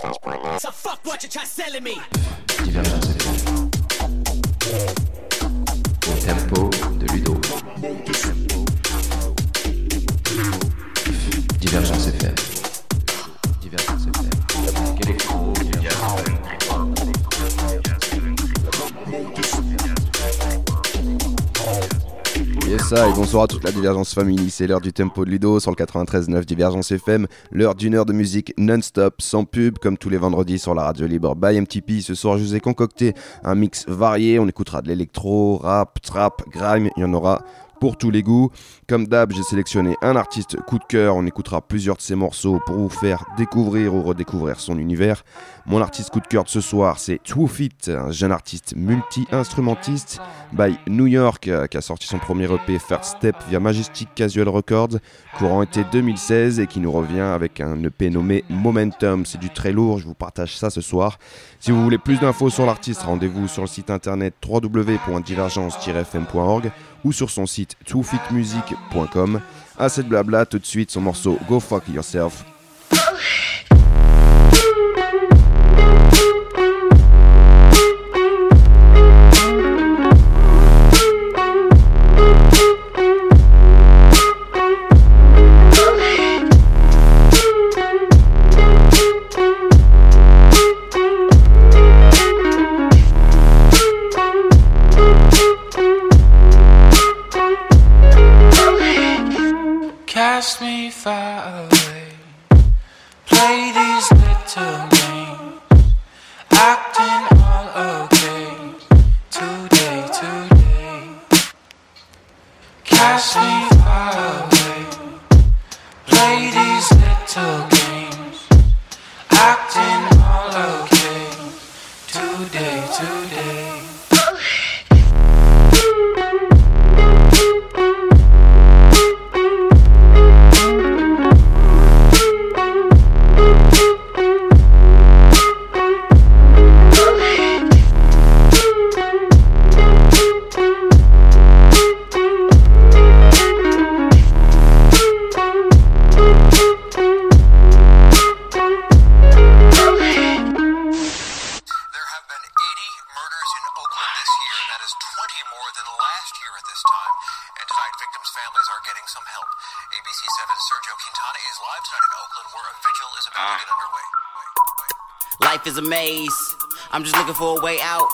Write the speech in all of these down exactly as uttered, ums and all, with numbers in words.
quatre-vingt-treize point neuf. So fuck what you try selling me. Divergence F M. Le tempo de Ludo. Divergence F M. Divergence F M. Électro, Yes, ça, et bonsoir à toute la Divergence Family, c'est l'heure du tempo de Ludo sur le quatre-vingt-treize neuf Divergence F M, l'heure d'une heure de musique non-stop, sans pub, comme tous les vendredis sur la radio libre by M T P. Ce soir, je vous ai concocté un mix varié, on écoutera de l'électro, rap, trap, grime, il y en aura pour tous les goûts. Comme d'hab, j'ai sélectionné un artiste coup de cœur, on écoutera plusieurs de ses morceaux pour vous faire découvrir ou redécouvrir son univers. Mon artiste coup de cœur de ce soir, c'est Two Feet, un jeune artiste multi-instrumentiste by New York euh, qui a sorti son premier E P First Step via Majestic Casual Records courant été deux mille seize et qui nous revient avec un E P nommé Momentum. C'est du très lourd, je vous partage ça ce soir. Si vous voulez plus d'infos sur l'artiste, rendez-vous sur le site internet w w w point divergence tiret f m point org ou sur son site two feet music point com. Assez de blabla, tout de suite son morceau Go Fuck Yourself. Cast me far away. Play these little games. Acting all okay. Today, today. Cast me far away. Play these little games. Acting all okay. Today, today. Life is a maze, I'm just looking for a way out.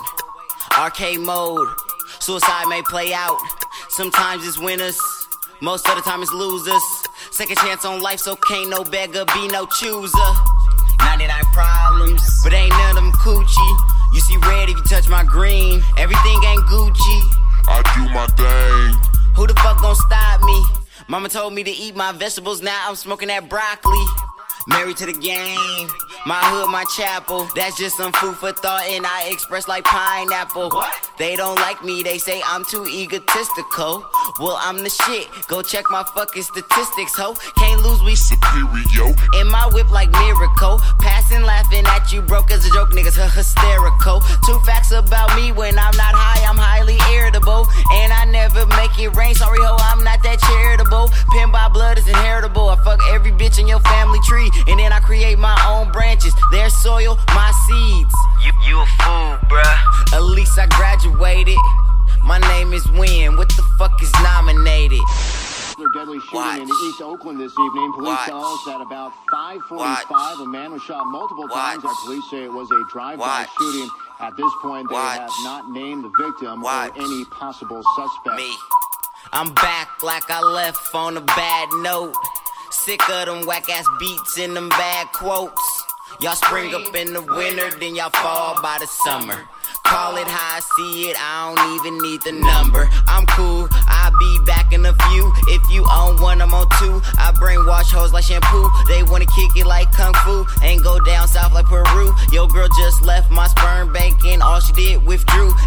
Arcade mode, suicide may play out. Sometimes it's winners, most of the time it's losers. Second chance on life, so can't no beggar be no chooser. ninety-nine problems, but ain't none of them coochie. You see red if you touch my green, everything ain't Gucci. I do my thing. Who the fuck gon' stop me? Mama told me to eat my vegetables, now I'm smoking that broccoli. Married to the game, my hood, my chapel. That's just some food for thought and I express like pineapple. What? They don't like me, they say I'm too egotistical. Well, I'm the shit, go check my fucking statistics, ho. Can't lose, we superior. In my whip like miracle. Passing, laughing at you, broke as a joke, niggas hysterical. Two facts about me, when I'm not high, I'm highly irritable. And I never make it rain, sorry ho, I'm not that charitable. Pin by blood is inheritable, I fuck every bitch in your family tree. And then I create my own branches, their soil, my seeds. You, you a fool, bruh. At least I graduated. My name is Win, what the fuck is nominated? Deadly shooting Watch. in East Oakland this evening. Police Watch. tell us at about five forty-five, Watch. a man was shot multiple Watch. times. Our police say it was a drive-by Watch. shooting. At this point, they Watch. have not named the victim Watch. or any possible suspect. Me. I'm back like I left on a bad note. Sick of them whack-ass beats and them bad quotes. Y'all spring up in the winter, then y'all fall by the summer. Call it how I see it, I don't even need the number. I'm cool, I'll be back in a few. If you own one, I'm on two. I brainwash hoes like shampoo. They wanna kick it like kung fu. Ain't go down south like Peru. Yo girl just left my sperm bank and all she did withdrew. Now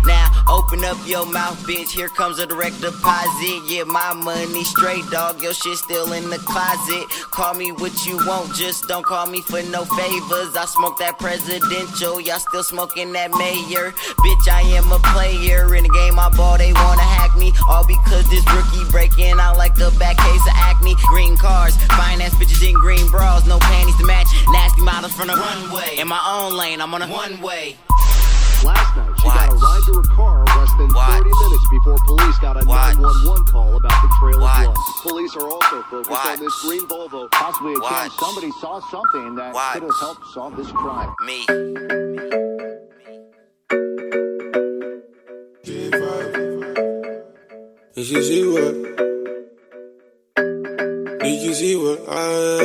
Open up your mouth, bitch, here comes a direct deposit. Yeah, my money straight, dog, your shit still in the closet. Call me what you want, just don't call me for no favors. I smoke that presidential, y'all still smoking that mayor. Bitch, I am a player, in the game I ball, they wanna hack me. All because this rookie breaking out like a back case of acne. Green cars, fine ass bitches in green bras, no panties to match. Nasty models from the runway, in my own lane, I'm on a one way. Last night, she Watch. got a ride to her car less than Watch. thirty minutes before police got a Watch. nine one one call about the trail Watch. of blood. Police are also focused Watch. on this green Volvo. Possibly a chance Watch. somebody saw something that Watch. could have helped solve this crime. Me. Did you see what? Did you see what I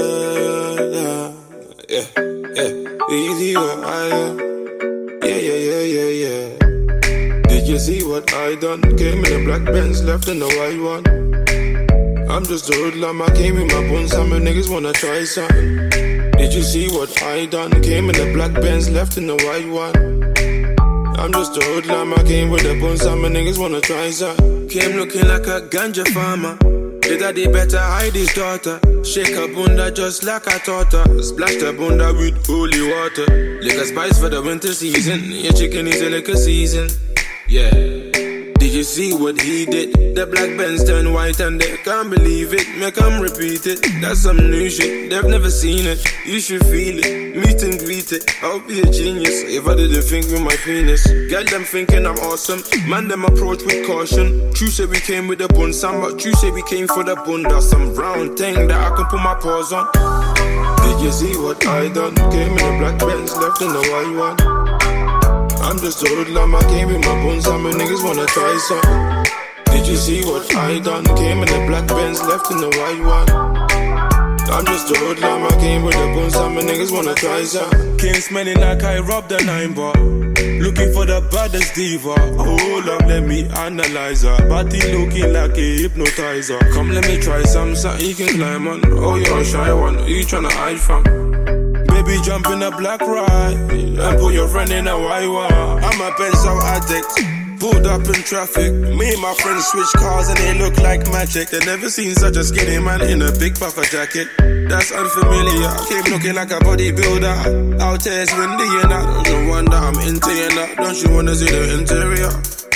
uh, yeah, yeah. Did you see what I uh, yeah, yeah, yeah, yeah, yeah. Did you see what I done? Came in a black Benz, left in the white one. I'm just a hoodlum, I came in my bones, some niggas wanna try something. Did you see what I done? Came in a black Benz, left in the white one. I'm just a hoodlum, I came with a bun, some niggas wanna try some. Came looking like a ganja farmer. The daddy better hide his daughter. Shake her bunda just like I taught her. Splash the bunda with holy water. Lick a spice for the winter season. Your chicken is a liquor season. Yeah. Did you see what he did? The black Benz turned white and they can't believe it. Make them repeat it. That's some new shit. They've never seen it. You should feel it. Meet and greet it. I'll be a genius if I didn't think with my penis. Get them thinking I'm awesome. Man, them approach with caution. True say we came with the bun, some, but true say we came for the bunda. Some round thing that I can put my paws on. Did you see what I done? Came in a black Benz, left in the white one. I'm just a hoodlum, I came with my bones, some niggas wanna try some. Did you see what I done? Came in a black Benz, left in the white one. I'm just a hoodlum, I came with the bones, some niggas wanna try some. Came smelling like I robbed a nine bar. Looking for the baddest diva. Hold up, let me analyze her. Body looking like a hypnotizer. Come let me try some, something you can climb on. Oh, you're a shy one, who you tryna hide from? Baby, jump in a black ride and put your friend in a white one. I'm a pencil addict, pulled up in traffic. Me and my friends switch cars and they look like magic. They never seen such a skinny man in a big puffer jacket. That's unfamiliar. Came looking like a bodybuilder. Out here it's windy and I don't you wonder I'm into you now. Don't you wanna see the interior?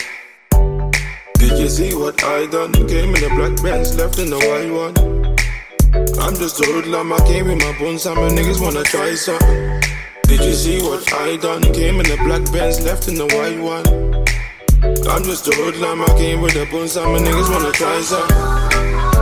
Did you see what I done? Came in a black Benz, left in the white one. I'm just a hoodlum, I came with my bones, some niggas wanna try something. Did you see what I done? Came in a black Benz, left in the white one. I'm just a hoodlum, I came with the bones, some niggas wanna try something.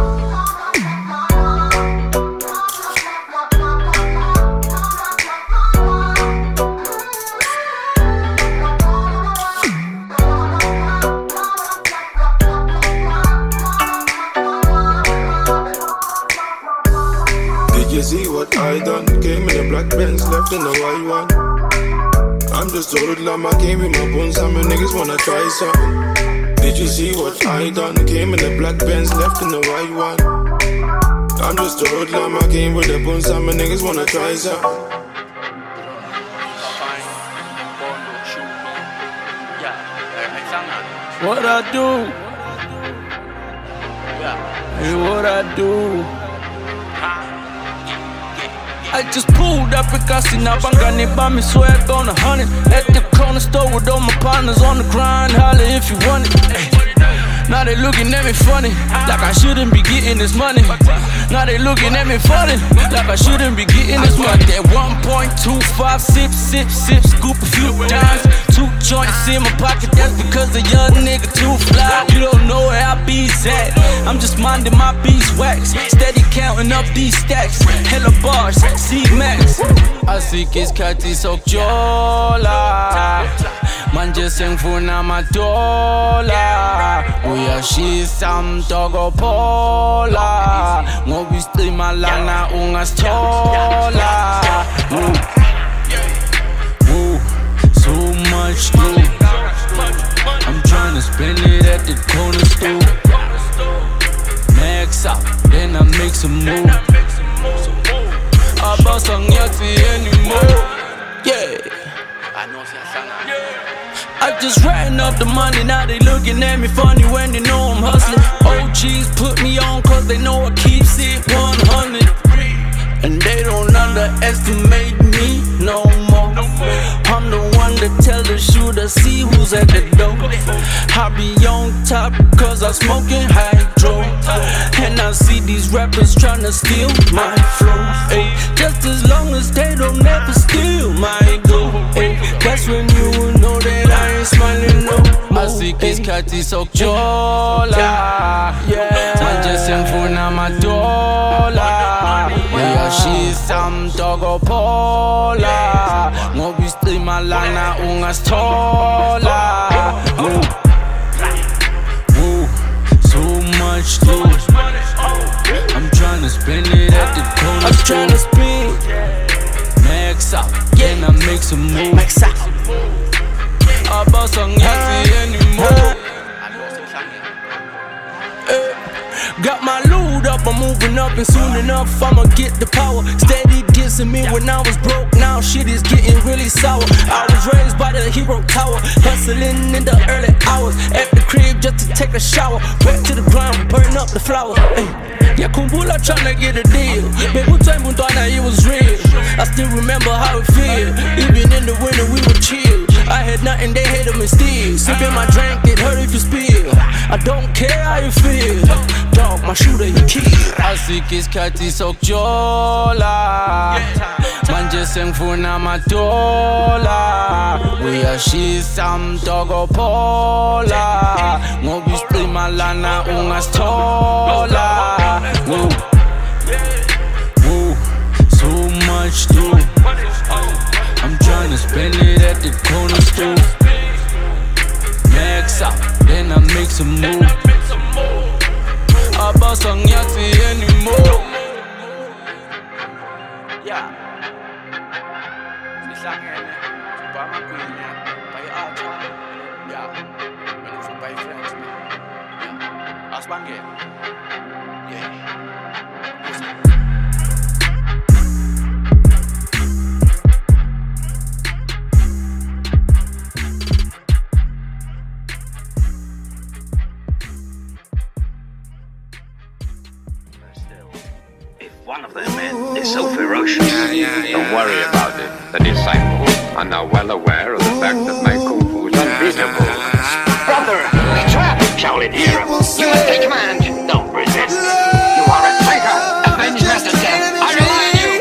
You see what I done? Came in a black Benz, left in the white one. I'm just a hoodlum, I came with my bones, some niggas wanna try something. Did you see what I done? Came in a black Benz, left in the white one. I'm just a hoodlum, I came with the bones, some niggas wanna try something. What I do? Hey, what I do? I just pulled up because sinabangani by me swag on a hundred. At the corner store with all my partners on the grind. Holla if you want it. Now they looking at me funny, like I shouldn't be getting this money. Now they looking at me funny, like I shouldn't be getting this money. That one point two five, sip, sip, sip, scoop a few times. Two joints in my pocket, that's because a young nigga too fly. You don't know where I be at, I'm just minding my beeswax. Steady counting up these stacks, hella bars, C-Max. Así que skati sokjola, manje sengfuna matola. Uyashisa mtoko pola, ngoba isicima lana ungasithola. Woo, woo, so much glue. I'm tryna spend it at the corner store. Max out, then I make some move. I bust on Yahtzee anymore. Yeah. I just ran up the money, now they looking at me funny when they know I'm hustling. O Gs put me on cause they know I keeps it one hundred. And they don't underestimate me no more. I'm the one that tell the shooter, see who's at the door. I be on top cause I'm smoking hydro. And I see these rappers tryna steal my flow. Ay, just as long as they don't ever steal my gold. That's when you will know that I ain't smiling no more. Así que es kati sok jola. Man just en funa madola. Yeah, she's some doggo pola. Ngobi stay malana ungas tola. Woo, woo, so much too. I'm tryna spend it at the corner. I'm tryna spend. Max out, then I make some moves. Max out. I bust on Yankee anymore. Got my loot up, I'm moving up, and soon enough I'ma get the power. Steady dissing me when I was broke, now shit is getting really sour. I was raised by the hero tower, hustling in the early hours. At the crib just to take a shower, back to the ground, burn up the flowers. Yeah, Kumbula tryna get a deal. Baby, time it was real. I still remember how it feel. Even in the winter we were chill. I had nothing, they hated me still. Sipping my drink, it hurt if you spill. I don't care how you feel. Dog, my shooter, he killed. Así que es kati sok jola. Manje seng funa madola. We are she some doggo pola. Ngobi spray malana ungas tola. Woo, woo, so much too. I'm tryna spend it at the corner store. Max out, then I make some move. I bust on Yahtzee anymore. Yeah. C'est ça qui est, c'est pas ma queen, pas y archer. Yeah. Mais nous sommes pas friends. Yeah. Asbange. Yeah. One of them men is so ferocious. Yeah, yeah, yeah, Don't worry yeah. about it. The disciples are now well aware of the fact that my kung fu is unbeatable. Brother, we trap, Shaolin hero. You must take command. Don't resist. You are a traitor. Avenge Master Death. I rely on you.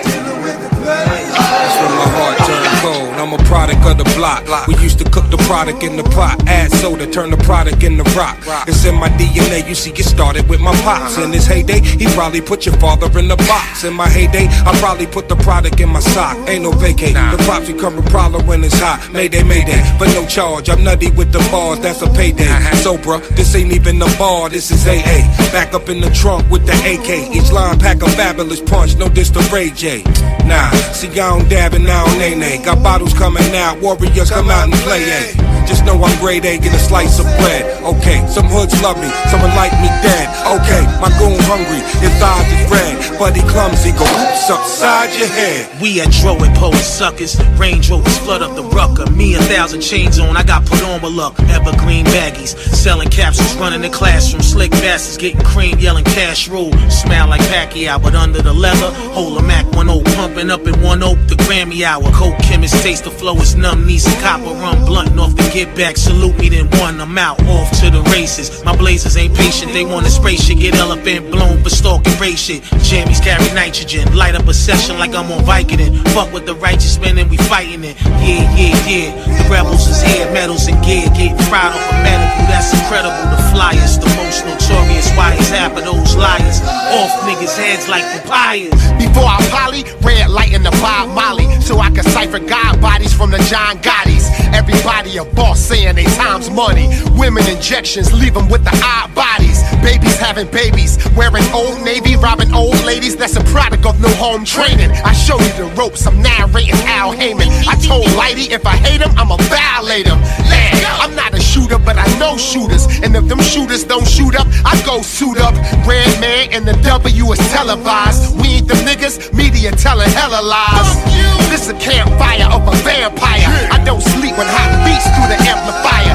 That's when my heart turned cold. I'm a product of the block. We used to cook the product in the pot, add soda, turn the product into rock. It's in my D N A, you see it started with my pops. In his heyday, he probably put your father in the box. In my heyday, I probably put the product in my sock. Ain't no vacate, the props become a problem when it's hot. Mayday, mayday, but no charge. I'm nutty with the bars, that's a payday. So bruh, this ain't even a bar, this is A A. Back up in the trunk with the A K. Each line pack a fabulous punch, no diss to Ray J. Nah, see I don't dab and I don't nay-nay. Got bottles coming out, warriors come out and play, eh. Just know I'm grade A, get a slice of bread. Okay, some hoods love me, someone like me dead. Okay, my goon hungry, his eyes is red. But he clumsy, go oops upside your head. We at Dro and Poe suckers. Range Rovers flood up the rucker. Me a thousand chains on, I got put on with luck. Evergreen baggies, selling capsules, running the classroom. Slick bastards getting cream, yelling cash rule. Smell like Pacquiao, but under the leather, hold a Mac one oh, pumping up in one oak, the Grammy hour. Coke chemist taste the flow, it's numb knees and copper rum blunting off the get back. Salute me, then one, I'm out, off to the races. My blazers ain't patient, they want to spray shit, get elephant blown for stalking race shit. Jammies carry nitrogen, light up a session like I'm on Vicodin. Fuck with the righteous men and we fighting it. Yeah, yeah, yeah. The rebels is here, medals and gear, getting fried off a medical. That's incredible. The flyers, the most notorious. Why is half of those liars off niggas' heads like papayas? Before I poly, red light in the Bob Molly, so I can cipher God bodies from the John Gottis. Everybody a boss saying they time's money. Women injections leave them with the odd bodies. Babies having babies, wearing Old Navy, robbing old ladies. That's a product of no home training. I show you the ropes, I'm narrating Al Heyman. I told Lighty if I hate him, I'ma violate him. Man, I'm not a shooter, but I know shooters. And if them shooters don't shoot up, I go suit up. Red Man and the W is televised. We ain't them niggas, media telling hella lies. This a campfire of a vampire. I don't sleep when hot beats through the amplifier.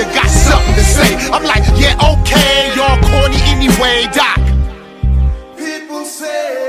nigga got something to say. I'm like, yeah, okay, y'all corny anyway, Doc. People say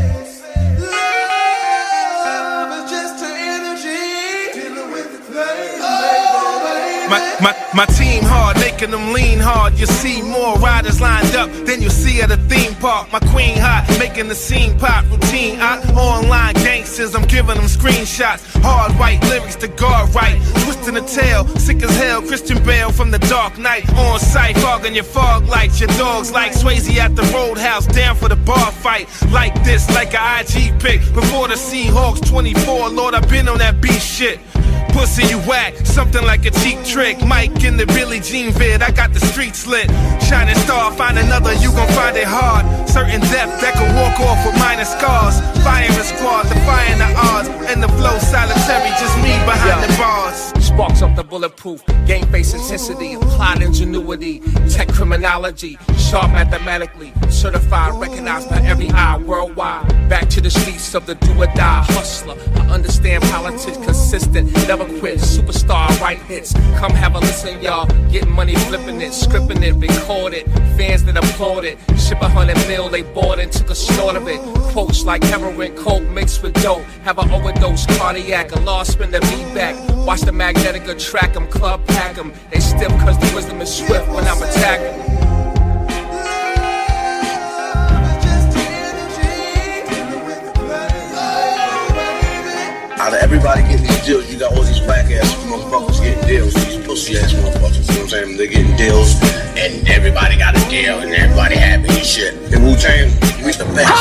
love is just an energy dealing with the pain. My, my, my team hard, making them lean hard. You see more riders lined up than you see at a theme park. My queen hot, making the scene pop. Routine, I online gangsters, I'm giving them screenshots. Hard white lyrics to guard right. Twisting the tail, sick as hell. Christian Bale from the Dark Knight. On sight, fogging your fog lights. Your dogs like Swayze at the Roadhouse, down for the bar fight. Like this, like a I G pic. Before the Seahawks twenty-four, Lord, I've been on that beat shit. Pussy, you whack, something like a cheap trick. Mike in the Billie Jean vid, I got the streets lit. Shining star, find another, you gon' find it hard. Certain depth that can walk off with minor scars. Firing squad, defying the odds. And the flow solitary, just me behind the bars. Sparks up the bulletproof, game face intensity, applied ingenuity, tech criminology, sharp mathematically, certified, recognized by every eye worldwide. Back to the streets of the do or die hustler. I understand politics, consistent, never quit, superstar, write hits. Come have a listen, y'all. Getting money, flipping it, scripting it, record it. Fans that applaud it, ship a hundred mil, they bought it, took a snort of it. Quotes like heroin, coke mixed with dope. Have an overdose, cardiac, a lost spin the beat back. Watch the magnetic attract them, club pack them. They stiff cause the wisdom is swift when I'm attacking. Out of everybody getting these deals, you got all these whack ass motherfuckers getting deals. These pussy ass motherfuckers, you know what I'm saying? They're getting deals, and everybody got a deal, and everybody happy and shit. In Wu-Tang, we the best.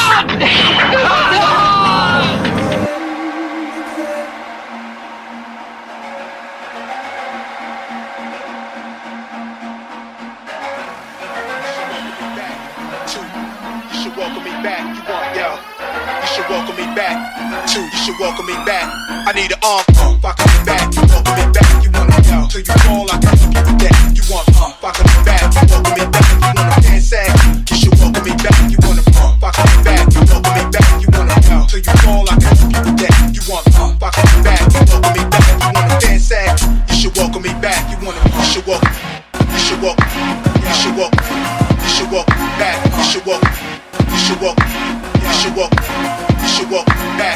You should welcome me back. You want, yo. You should welcome me back. Two, you should welcome me back. I need an arm pump. I come back. You welcome me back. You want to yo. Till you fall, I can give you that. You want pump. I come back. You welcome me back. You want to dance sad. You should welcome me back. You want to pump. I come back. You welcome me back. You want to yo. Till you fall, I can give you that. You want pump. I come back. You welcome me back. You want to dance sad. You should welcome me back. You want to. You should welcome. You should welcome. You should welcome. You should welcome back. You should welcome. You should welcome. You should welcome. You should welcome back.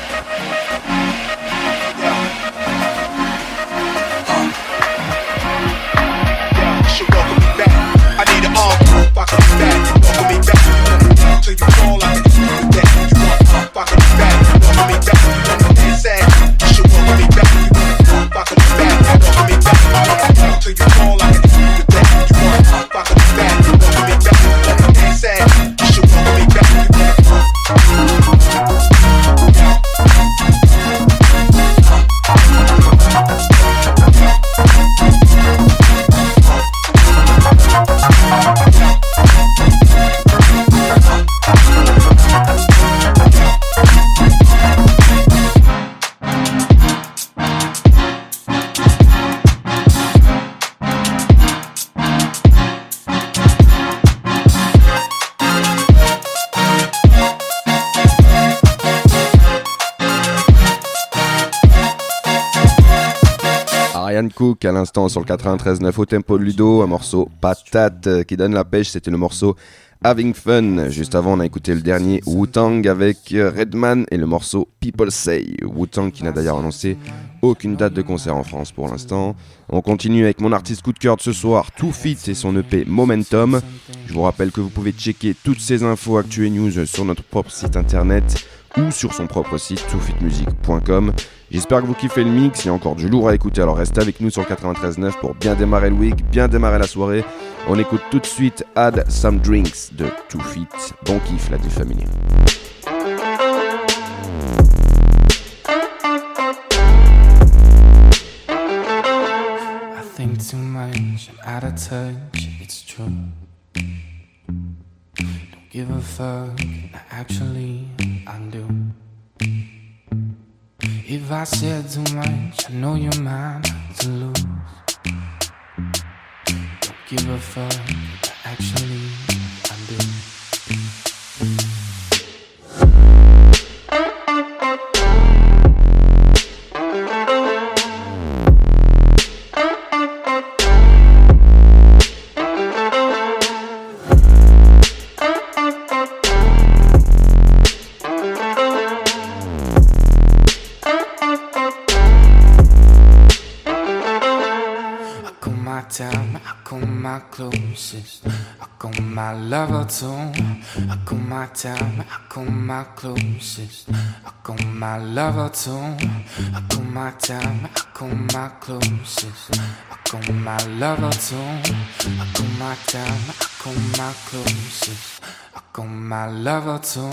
Yeah. Yeah, you should welcome me back. I need an arm pump. I can be back. Welcome me back. You want till you fall, I can give you that. You want pump. I can be back. Welcome me back. You want to dance sad. You should welcome me back. You want pump. I can be back. Welcome me back. You want till you fall, I can give you that. You want pump. I can be back. Welcome me back. You want to dance sad. You should welcome me back. You want pump. Ryan Cook à l'instant sur le quatre-vingt-treize neuf au tempo de Ludo, un morceau patate euh, qui donne la pêche, c'était le morceau Having Fun. Juste avant on a écouté le dernier Wu-Tang avec Redman et le morceau People Say. Wu-Tang qui n'a d'ailleurs annoncé aucune date de concert en France pour l'instant. On continue avec mon artiste coup de cœur de ce soir, Two Feet et son E P Momentum. Je vous rappelle que vous pouvez checker toutes ces infos, actu et news sur notre propre site internet ou sur son propre site two feet music point com. J'espère que vous kiffez le mix, il y a encore du lourd à écouter, alors restez avec nous sur le quatre-vingt-treize neuf pour bien démarrer le week, bien démarrer la soirée. On écoute tout de suite Add Some Drinks de Two Feet. Bon kiff la famille. I think too much, I'm out of touch, it's true. Don't give a fuck, actually I do. If I said too much, I know you're mine to lose. Don't give a fuck, actually I do. time, I call my closest, I call my lover too. I call my time, I call my closest, I call my lover too. I call my time, I call my closest, I call my lover too. I call my time, I call my closest, I call my lover too.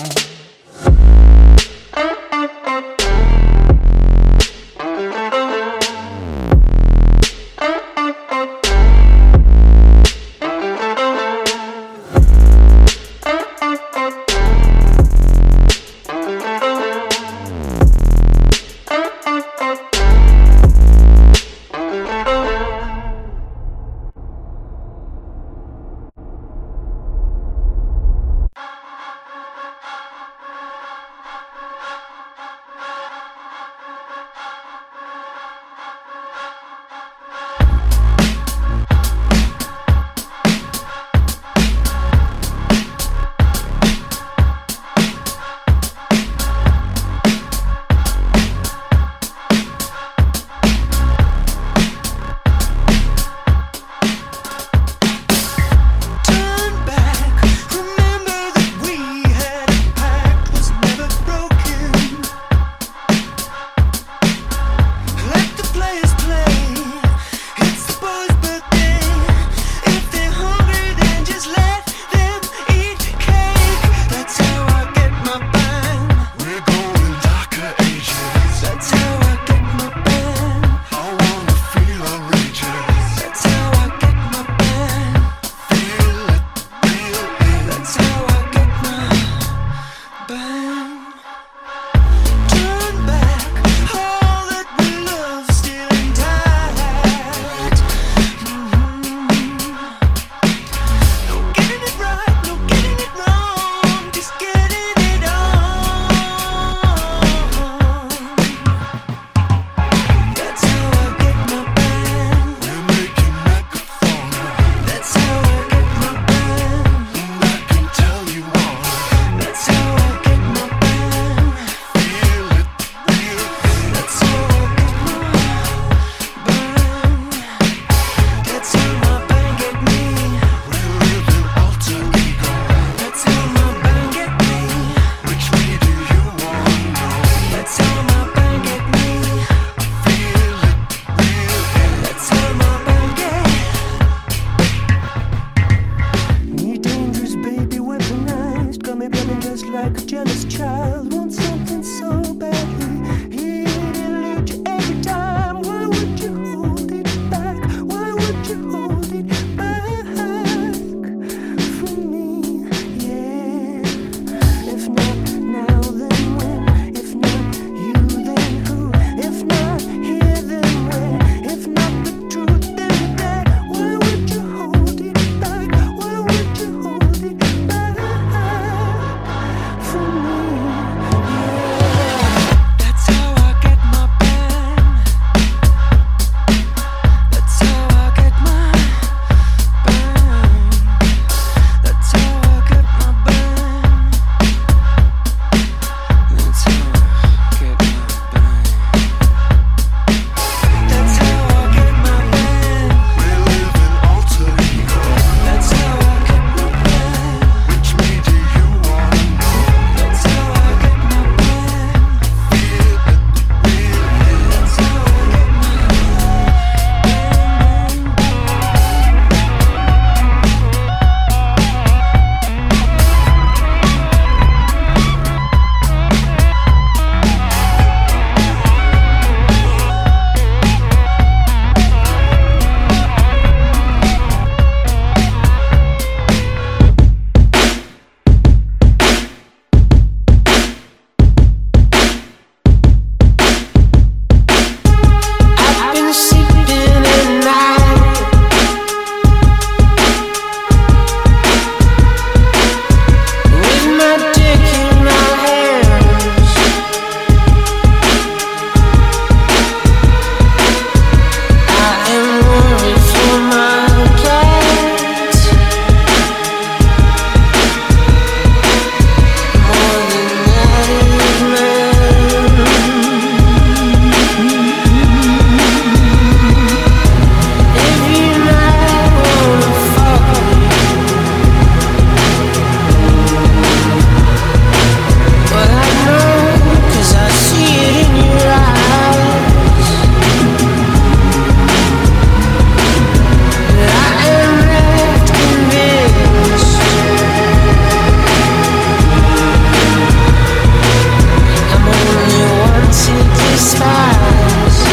stars.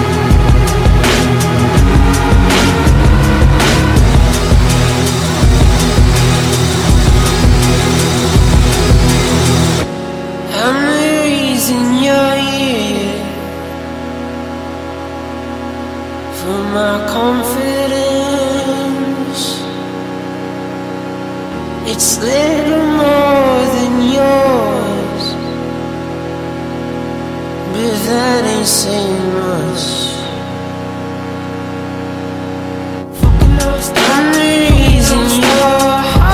I'm the reason you're here, for my confidence. It's little more than yours, but that ain't saying much. I'm the reason you're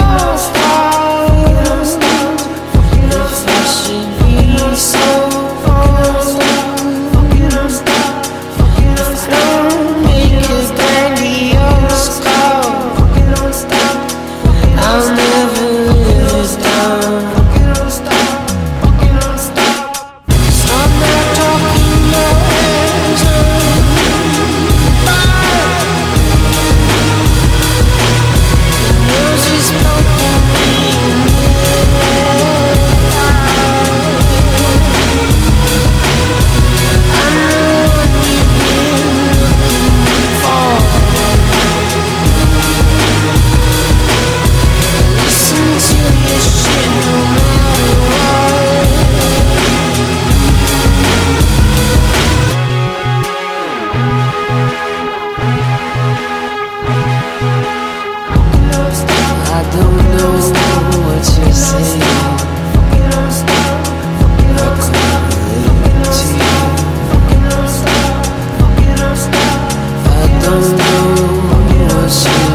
hostile. If I should be so cold, if I don't make a grandiose call, I'll never live it down. Stop not talking noise. The news is poking me in the eye. I'm the one you've been looking for. Listen to your shit no matter what. I don't know what you're saying. I couldn't relate to you. I don't know what you're saying.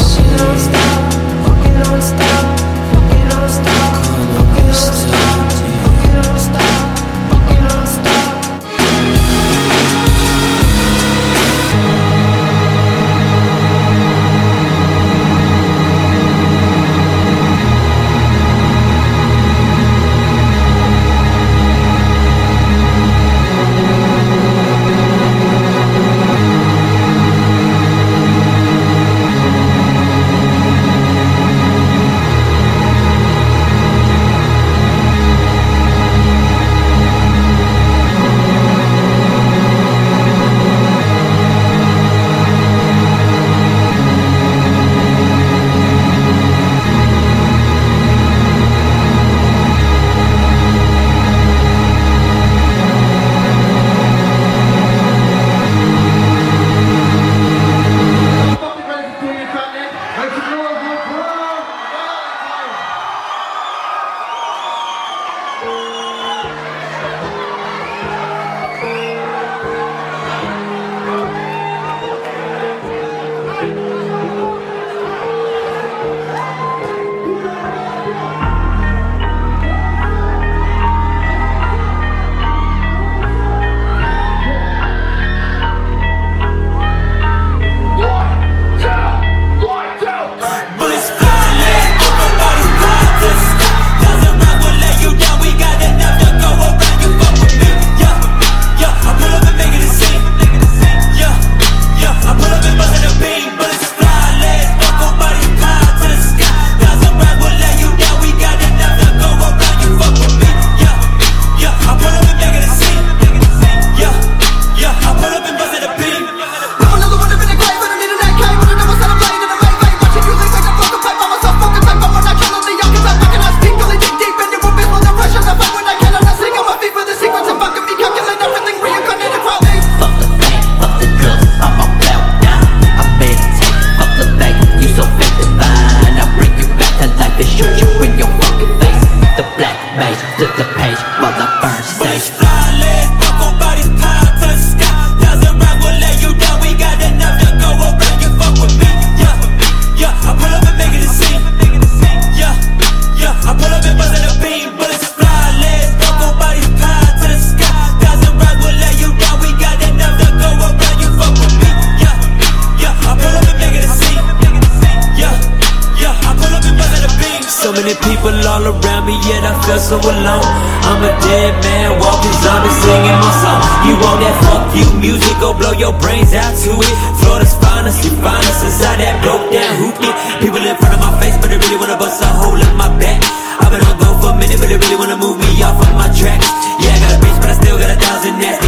many people all around me, yet I feel so alone. I'm a dead man walking, zombie singing my song. You want that fuck you music, go blow your brains out to it. Florida's finest, you finest inside that broke down hoopty. People in front of my face, but they really wanna bust a hole in my back. I've been on go for a minute, but they really wanna move me off of my tracks. Yeah, I got a bitch, but I still got a thousand nasty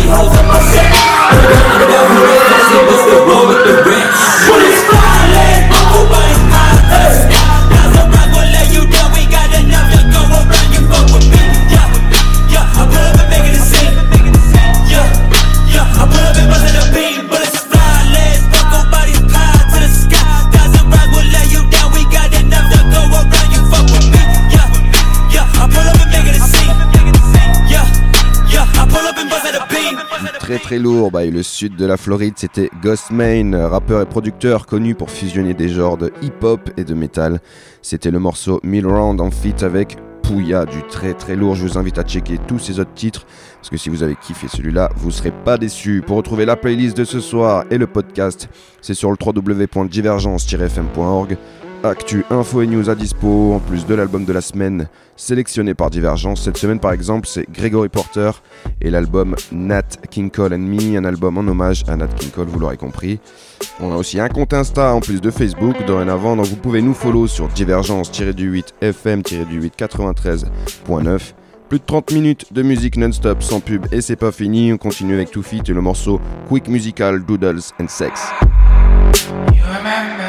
these hoes in my set. I'm gonna go with the fancy, but still roll with the rent. When it's violent, nobody's high. Now the rock will let you down. We got enough to go around. You fuck with me, yeah, yeah. I pull up and make it a scene, yeah, yeah. I pull up and bust it a beam, but it's violent. Fuck nobody's high to the sky. Now the rock will let you down. We got enough to go around. You fuck with me, yeah, yeah. I pull up and make it a scene, yeah, yeah. I pull up and bust it a beam. Très très lourd, bah, et le sud de la Floride, c'était Ghostmane, rappeur et producteur connu pour fusionner des genres de hip-hop et de métal. C'était le morceau Mill Round en feat avec Pouya, du très très lourd. Je vous invite à checker tous ces autres titres, parce que si vous avez kiffé celui-là, vous serez pas déçus. Pour retrouver la playlist de ce soir et le podcast, c'est sur le w w w point divergence tiret f m point org. Actu, info et news à dispo, en plus de l'album de la semaine sélectionné par Divergence. Cette semaine par exemple c'est Gregory Porter et l'album Nat King Cole and Me, un album en hommage à Nat King Cole, vous l'aurez compris. On a aussi un compte Insta en plus de Facebook dorénavant, donc vous pouvez nous follow sur divergence-huit F M-huit quatre-vingt-treize point neuf. Plus de trente minutes de musique non-stop sans pub et c'est pas fini, on continue avec Two Feet et le morceau Quick Musical Doodles and Sex. You remember,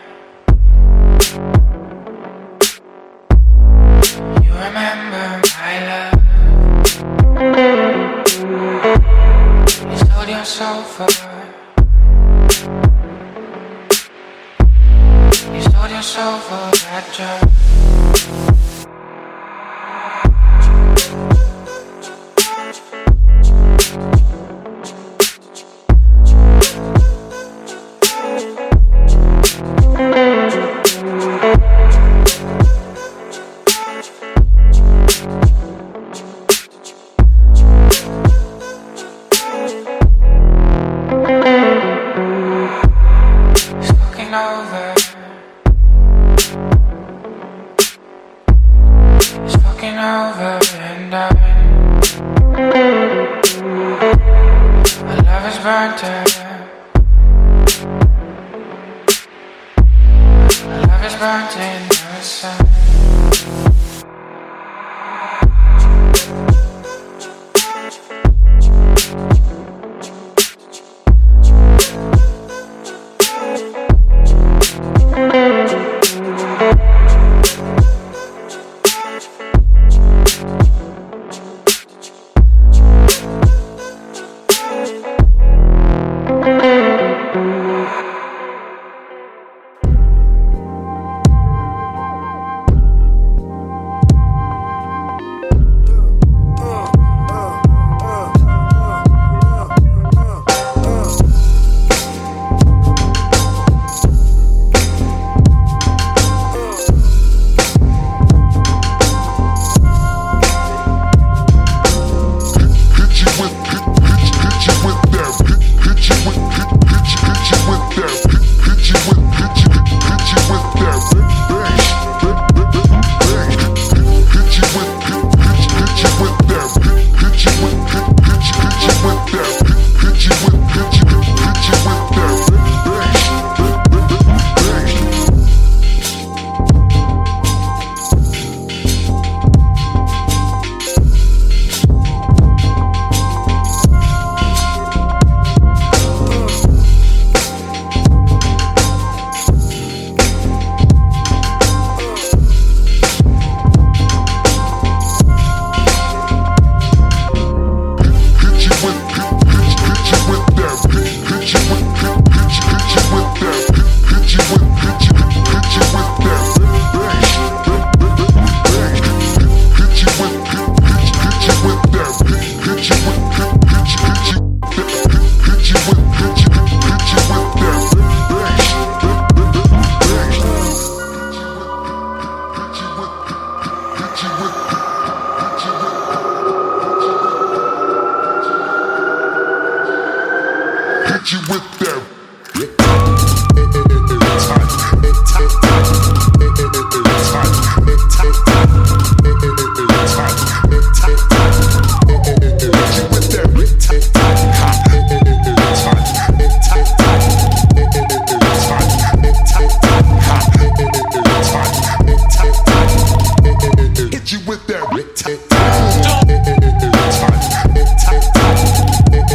you remember my love. You sold your soul for, you sold your soul for that job. Hit you with that.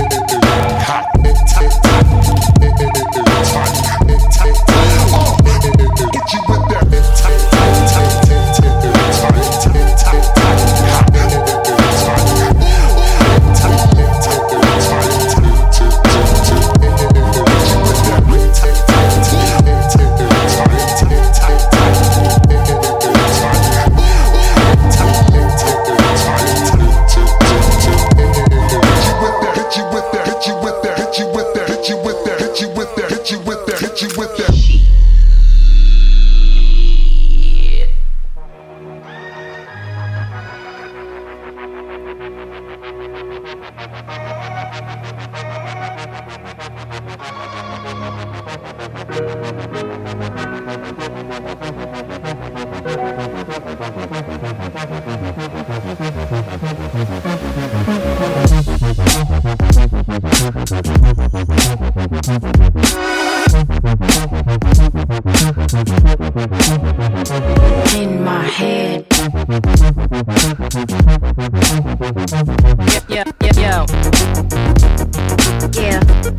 In my head. Yeah, yeah, yeah, yo. Yeah.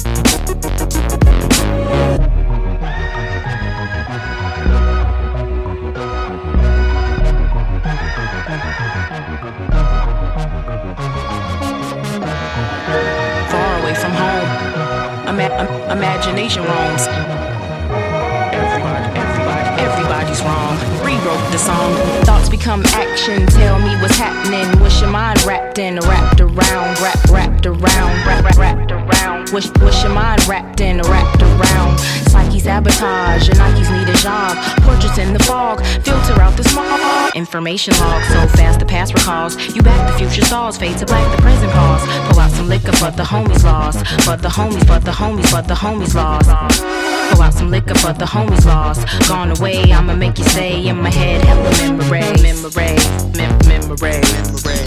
Far away from home, Ima- imagination roams. Everybody, everybody, everybody's wrong. Rewrote the song. Thoughts become action. Tell me what's happening. What's your mind wrapped in, wrapped around, wrap, wrapped around, wrap, wrap, wrapped around. What's, what's your mind wrapped in, wrapped around? Psyche sabotage. Your Nikes need a job. Portraits in the fog. Filter out the smog. Information log so fast the past recalls. You back the future stalls. Fade to black the present calls. Pull out some liquor but the homies lost. But the homies, but the homies, but the homies lost. Pull out some liquor but the homies lost. Gone away, I'ma make you stay in my head. Hella memory, memory, mem- memory, memory.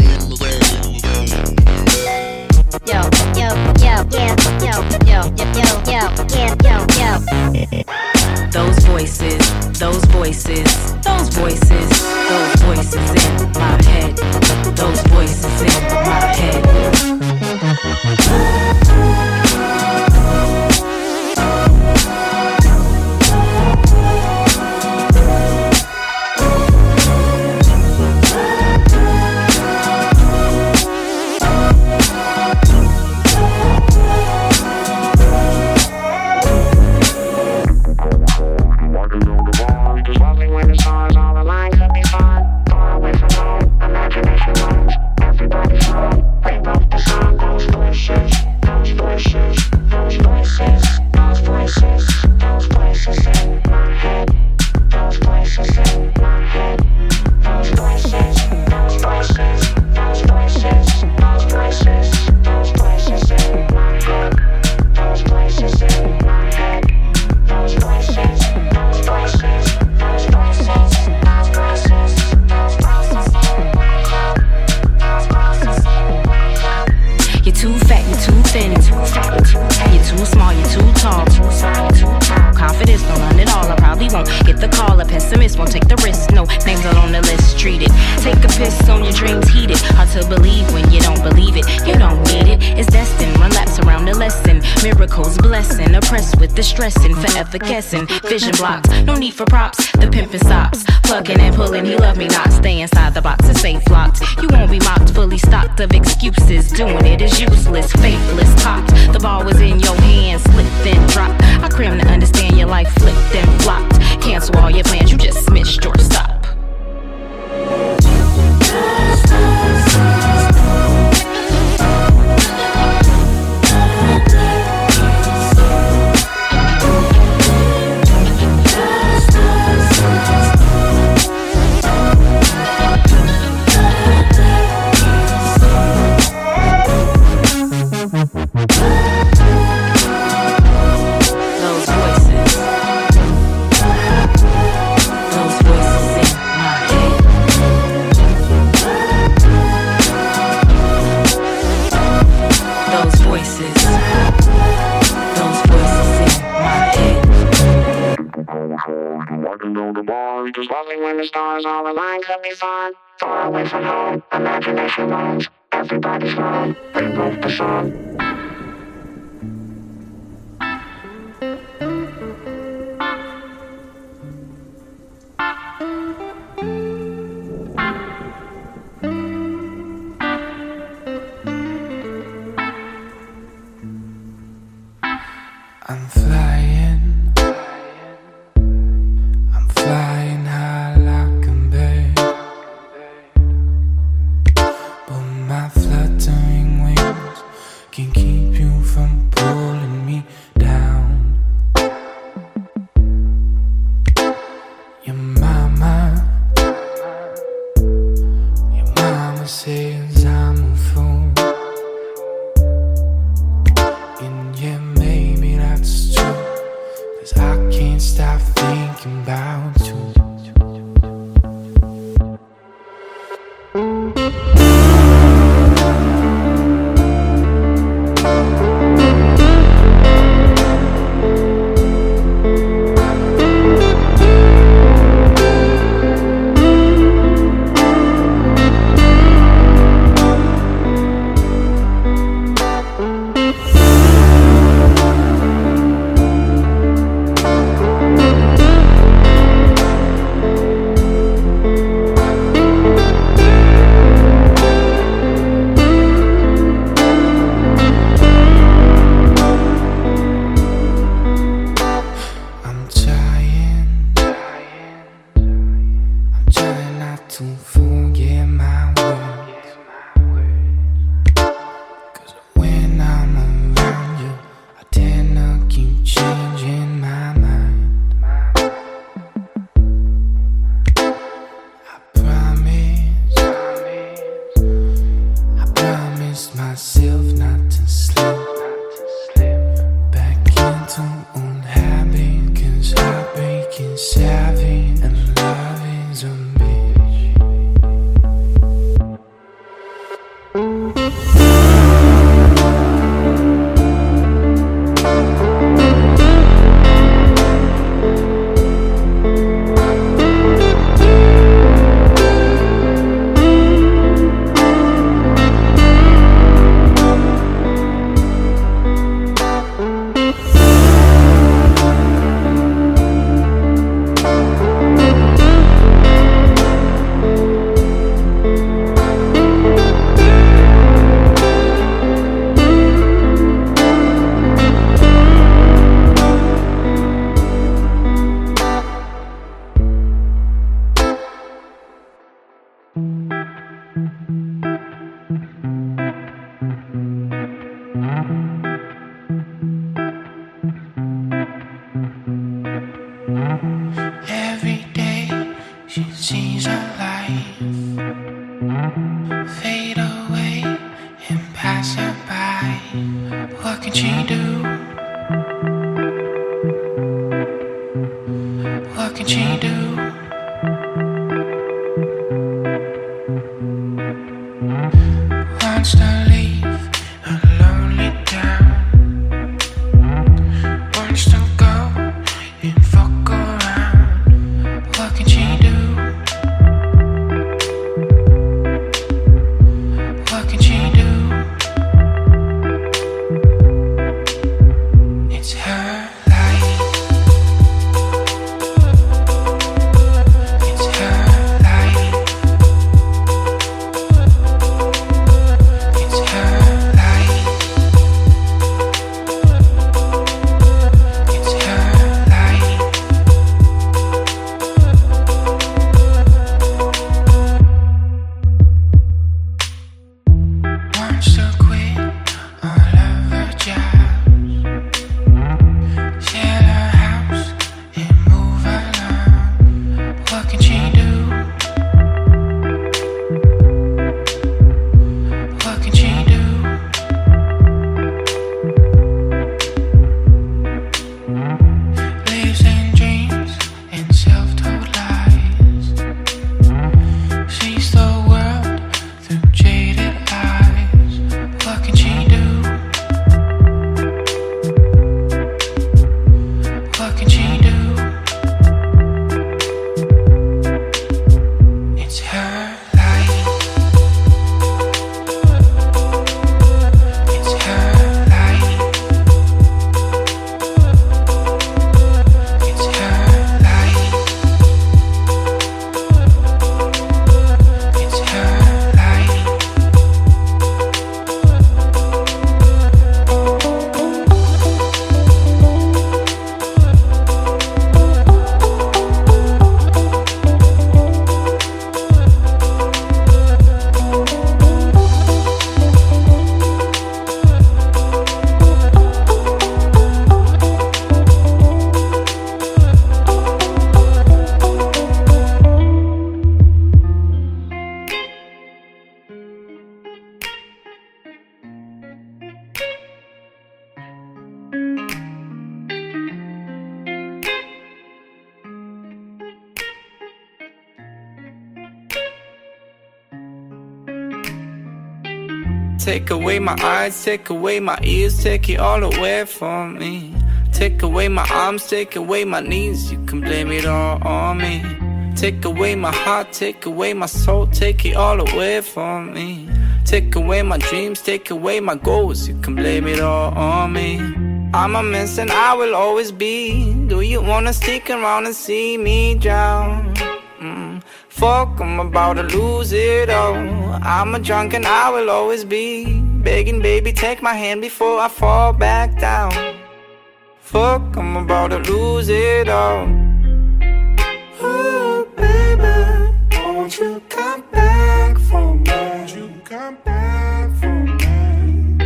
Yo, yo, yo, yeah, yo, yo, yo, yo, yeah, yo, yo. Those voices, those voices, those voices, those voices in my head. Those voices in my head. Guessing, vision blocked, no need for props. The pimpin' stops, plugging and pulling. He love me not. Stay inside the box, it's safe locked. You won't be mocked, fully stocked of excuses. Doing it is useless, faithless, cocked. The ball was in your hands, slipped then dropped. I cram to understand your life flipped and flopped. Cancel all your plans, you just missed your stop. Far away from home, imagination roams. Everybody's wrong, rewrote the song. I'm flying, I'm flying high like a bird, but my fluttering wings can keep you from pulling me down. Your mama, your mama says I'm a fool, and yeah, maybe that's true, 'cause I can't stop thinking about you. Take away my eyes, take away my ears, take it all away from me. Take away my arms, take away my knees, you can blame it all on me. Take away my heart, take away my soul, take it all away from me. Take away my dreams, take away my goals, you can blame it all on me. I'm a mess and I will always be. Do you wanna stick around and see me drown? Mm. Fuck, I'm about to lose it all. I'm a drunk and I will always be begging, baby, take my hand before I fall back down. Fuck, I'm about to lose it all. Oh, baby, won't you come back for me? Won't you come back for me?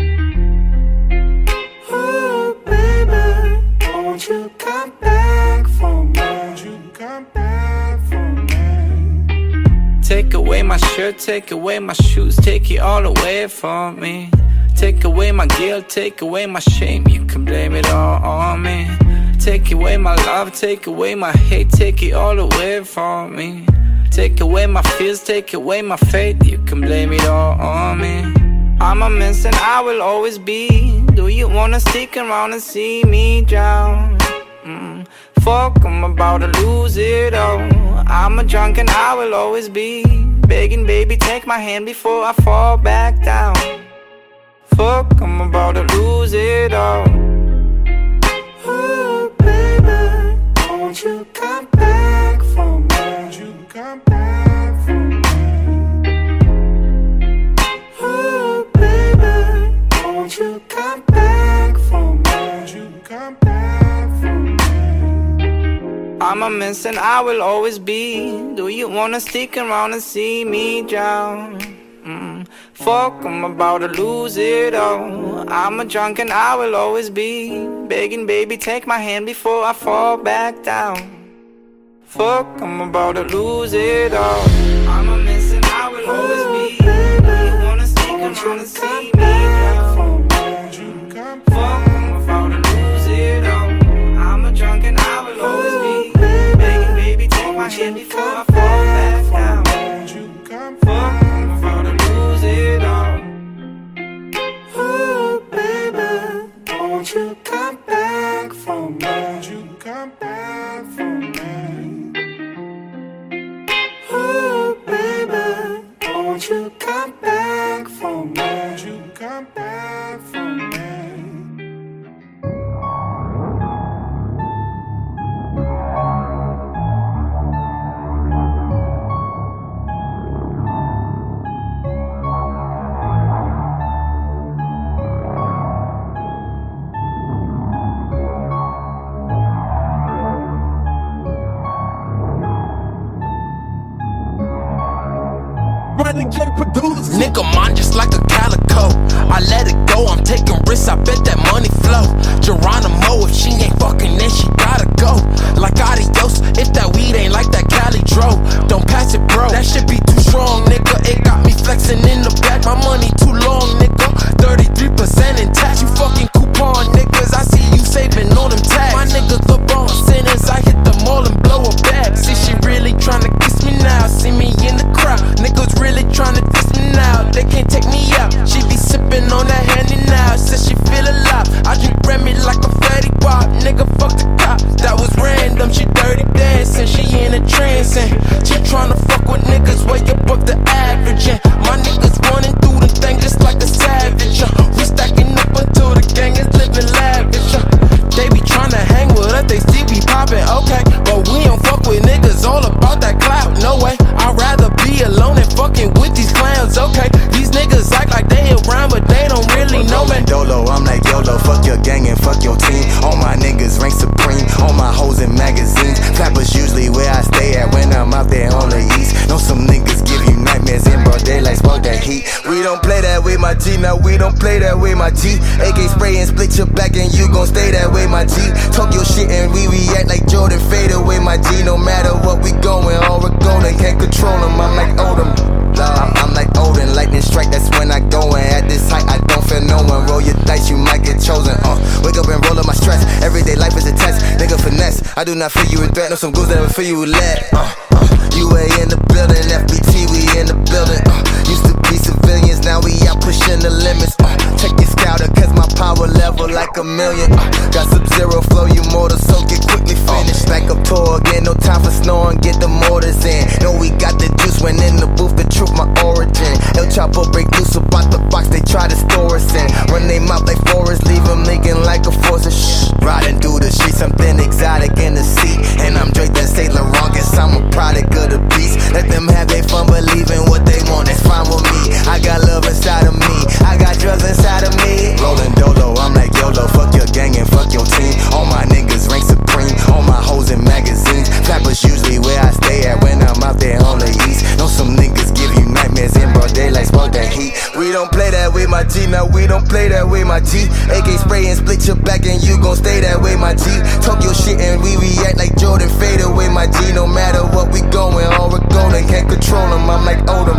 Oh, baby, won't you come back for me? Won't you come back for me? Take away my shirt, take away my shoes, take it all away from me. Take away my guilt, take away my shame, you can blame it all on me. Take away my love, take away my hate, take it all away from me. Take away my fears, take away my faith, you can blame it all on me. I'm a mess and I will always be. Do you wanna stick around and see me drown? Mm. Fuck, I'm about to lose it all. I'm a drunk and I will always be begging, baby, take my hand before I fall back down. Fuck, I'm about to lose it all. Oh, baby, won't you come back for me? Won't you come back for me? Oh, baby, won't you come back for me? Won't you come back for me? I'm a mess and I will always be. Do you wanna stick around and see me drown? Mm. Fuck, I'm about to lose it all. I'm a drunk and I will always be begging, baby, take my hand before I fall back down. Fuck, I'm about to lose it all. I'm a mess and I will always be. Do you wanna stick around and see me drown? Fuck, I'm about to lose it all. I'm a drunk and I will always be begging, baby, take my hand before I fall back down. Fuck, it all. Oh, baby, won't you come back for me? Won't you come back for me? Oh, baby, won't you come back for me? Won't you come back for me? Nigga, mine just like a calico. I let it go, I'm taking risks, I bet that money flow. Geronimo, if she ain't fucking, then she gotta go. Like adios, if that weed ain't like that Cali Dro. Don't pass it, bro, that shit be too strong, nigga. It got me flexing in the back, my money too long, nigga. thirty-three percent in tax, you fucking coupon niggas. I see you saving on them tags. My niggas LeBron sinners, I hit them all and blow a bag. See, she really tryna kiss me now, see me in the crowd. Niggas really tryna diss me now, they can't take me out. She be sipping on that Henny now, says she feel alive. I drink Remy like a fatty pop, nigga fuck the cop. That was random, she dirty dancing, she in a trance and she tryna fuck with niggas way above the average. And my niggas running through the thing just like a savage. Uh. We stacking up until the gang is living lavish. Uh. They be tryna hang with us, they see we poppin', okay, but we don't fuck with niggas all about that clout, no way. I'd rather be alone than fucking with these clowns, okay. These niggas act like they around, but they don't really know me. Dolo, I'm like YOLO, fuck your gang and fuck your team. All my niggas rank supreme, all my hoes in magazines. Flappers usually where I stay at when I'm out there on the east. Know some niggas give you nightmares in broad daylight, smoke that heat. We don't play that way, my G, now we don't play that way, my G. A K spray and split your back and you gon' stay that way, my G. Talk your shit and we react like Jordan, fade away, my G. No matter what we going, all we're going, can't control them, I'm like Odom. I'm, I'm like Odin, lightning strike, that's when I go in. At this height, I don't feel no one. Roll your dice, you might get chosen. Uh, wake up and roll up my stress. Everyday life is a test, nigga finesse. I do not feel you with threat, know some goons that will feel you with lead. Uh, uh, U A in the building, F B T, we in the building. Uh, used to be civilian. millions, now we out pushing the limits. Uh, check your scouter, cause my power level like a million. Uh, got Sub-Zero flow, you mortar, so get quickly finished. Like a tour again, no time for snoring, get the mortars in. Know we got the juice when in the booth, the truth, my origin. El Chapo break loose about the box they try to store us in. Run they mouth like forest, leave them leaking like a force of shh. Riding through the streets, something exotic in the seat. And I'm Drake, that Saint Laurent, guess I'm a product of the beast. Let them have their fun, believing what they want, it's fine with me. I got love inside of me, I got drugs inside of me. Rolling dolo, I'm like YOLO, fuck your gang and fuck your team. All my niggas rank supreme, all my hoes in magazines. Flappers usually where I stay at when I'm out there on the east. Know some niggas give you nightmares in broad daylight, smoke that heat. We don't play that way, my G, now we don't play that way, my G. A K spray and split your back and you gon' stay that way, my G. Talk your shit and we react like Jordan, fade away, my G. No matter what we going, all we're going, can't control them, I'm like Odom.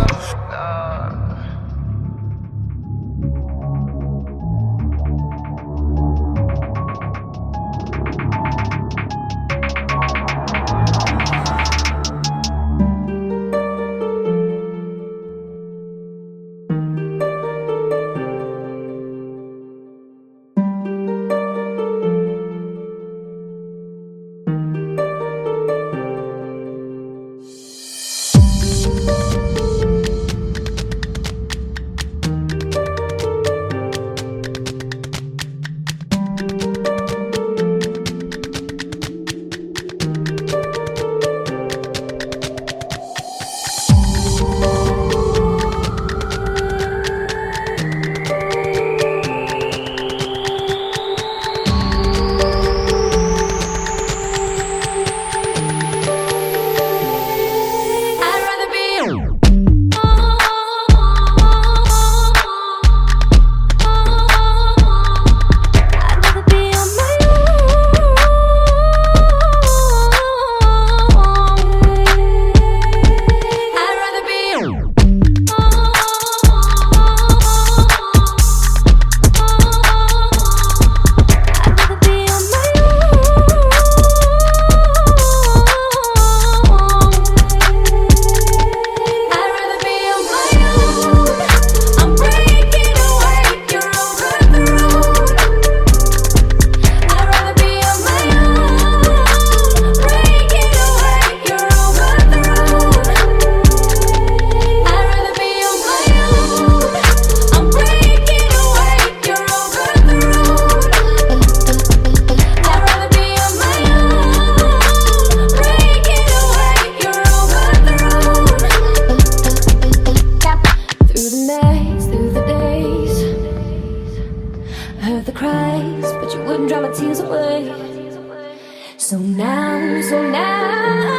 So now, so now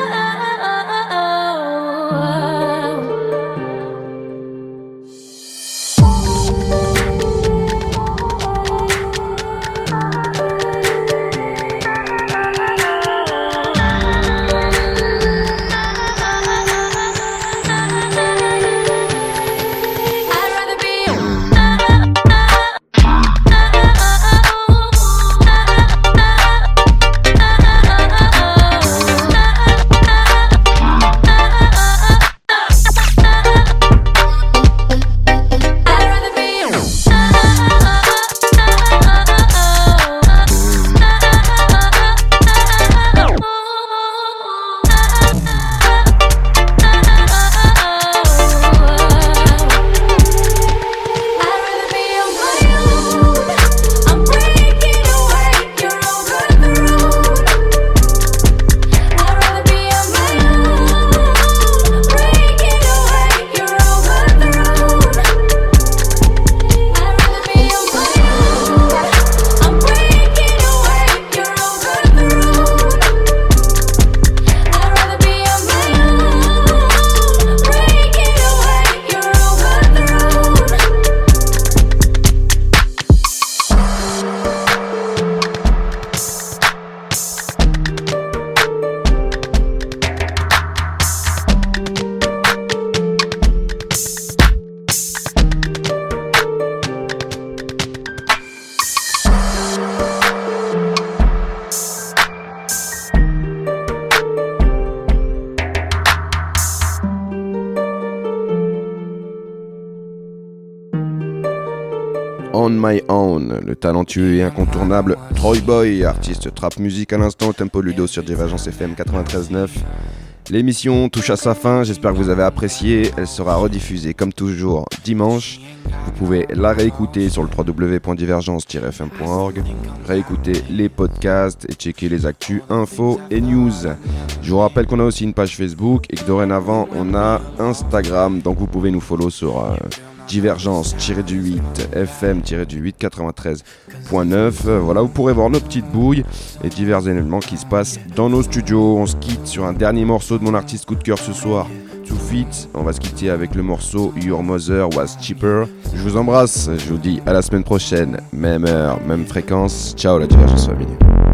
On My Own, le talentueux et incontournable Troy Boy, artiste trap music à l'instant au Tempo Ludo sur Divergence F M quatre-vingt-treize neuf. L'émission touche à sa fin, j'espère que vous avez apprécié, elle sera rediffusée comme toujours dimanche. Vous pouvez la réécouter sur le w w w point divergence tiret f m point org, réécouter les podcasts et checker les actus, infos et news. Je vous rappelle qu'on a aussi une page Facebook et que dorénavant on a Instagram, donc vous pouvez nous follow sur euh, divergence-huit F M-huit quatre-vingt-treize point neuf. Voilà, vous pourrez voir nos petites bouilles et divers événements qui se passent dans nos studios. On se quitte sur un dernier morceau de mon artiste coup de cœur ce soir, Two Feet. On va se quitter avec le morceau Your Mother Was Cheaper. Je vous embrasse, je vous dis à la semaine prochaine, même heure, même fréquence. Ciao la Divergence Family.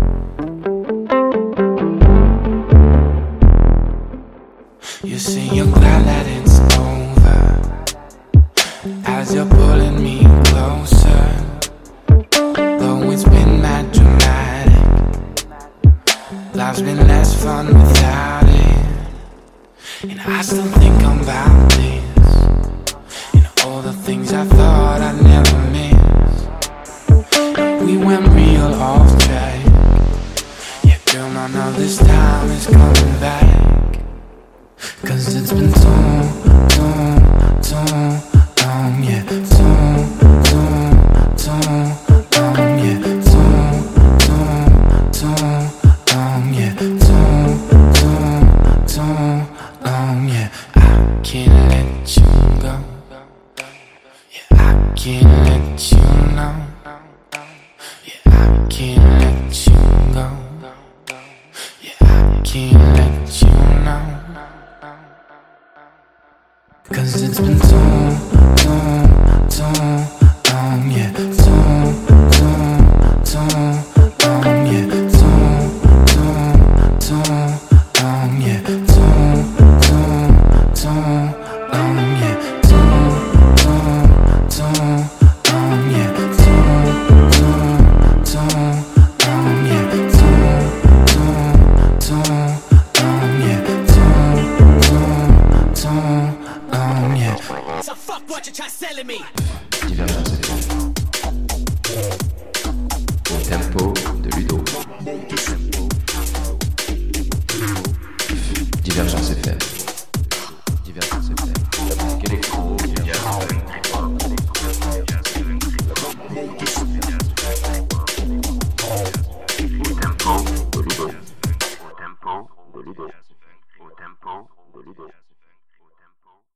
You see, you're glad that it's over as you're pulling me closer. Though it's been mad dramatic, life's been less fun without it. And I still think about this and all the things I thought I'd never miss. We went real off track. Yeah, girl, none of this time is coming back. Cause it's been too, too, too long, yeah. Too, too, too long, yeah. Too, too, too long, yeah. Too, too, too long, yeah. I can't let you go. Yeah, I can't let you know. Yeah, I can't let you go. Yeah, I can't let you know. Cause it's been too, too, too long, yeah. Too, too, too long, yeah. Too, too, too long, yeah. Too, too, too long, yeah. Too, too, too long, yeah. Too, too, too long, yeah. Too, too, too long, yeah. Too, too, too long, yeah. So fuck what you try selling me. Divergence F M. Au tempo de Ludo. Divergence F M. Divergence F M. Quel écran? Au tempo de Ludo. Au tempo de Ludo.